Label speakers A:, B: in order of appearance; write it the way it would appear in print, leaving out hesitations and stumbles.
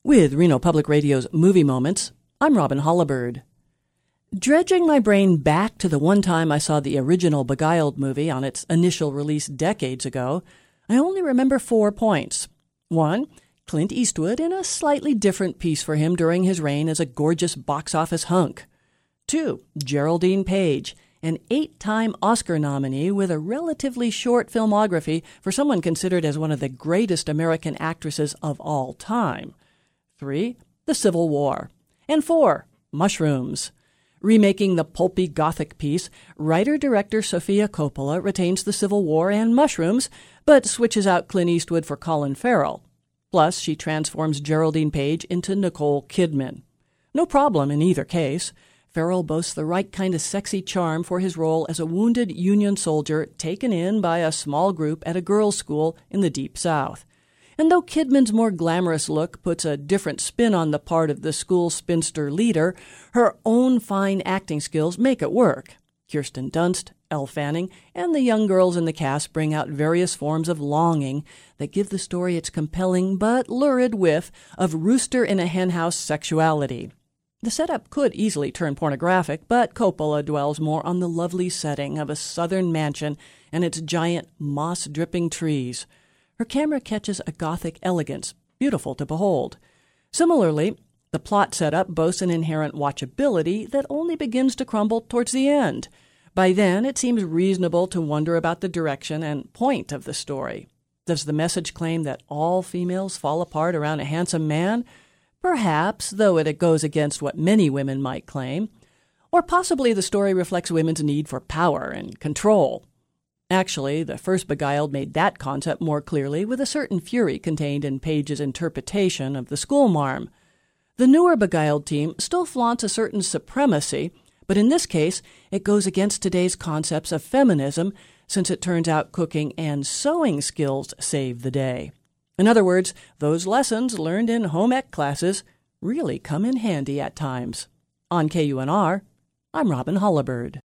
A: With Reno Public Radio's Movie Moments, I'm Robin Hollibird. Dredging my brain back to the one time I saw the original Beguiled movie on its initial release decades ago, I only remember 4 points. 1. Clint Eastwood in a slightly different piece for him during his reign as a gorgeous box office hunk. 2. Geraldine Page, an 8-time Oscar nominee with a relatively short filmography for someone considered as one of the greatest American actresses of all time. 3. The Civil War. And 4. Mushrooms. Remaking the pulpy Gothic piece, writer-director Sofia Coppola retains the Civil War and mushrooms, but switches out Clint Eastwood for Colin Farrell. Plus, she transforms Geraldine Page into Nicole Kidman. No problem in either case. Farrell boasts the right kind of sexy charm for his role as a wounded Union soldier taken in by a small group at a girls' school in the Deep South. And though Kidman's more glamorous look puts a different spin on the part of the school spinster leader, her own fine acting skills make it work. Kirsten Dunst, Elle Fanning, and the young girls in the cast bring out various forms of longing that give the story its compelling but lurid whiff of rooster-in-a-henhouse sexuality. The setup could easily turn pornographic, but Coppola dwells more on the lovely setting of a southern mansion and its giant, moss-dripping trees. Her camera catches a Gothic elegance, beautiful to behold. Similarly, the plot setup boasts an inherent watchability that only begins to crumble towards the end. By then, it seems reasonable to wonder about the direction and point of the story. Does the message claim that all females fall apart around a handsome man? Perhaps, though it goes against what many women might claim. Or possibly the story reflects women's need for power and control. Actually, the first Beguiled made that concept more clearly with a certain fury contained in Page's interpretation of the schoolmarm. The newer Beguiled team still flaunts a certain supremacy, but in this case, it goes against today's concepts of feminism, since it turns out cooking and sewing skills save the day. In other words, those lessons learned in home ec classes really come in handy at times. On KUNR, I'm Robin Hollibird.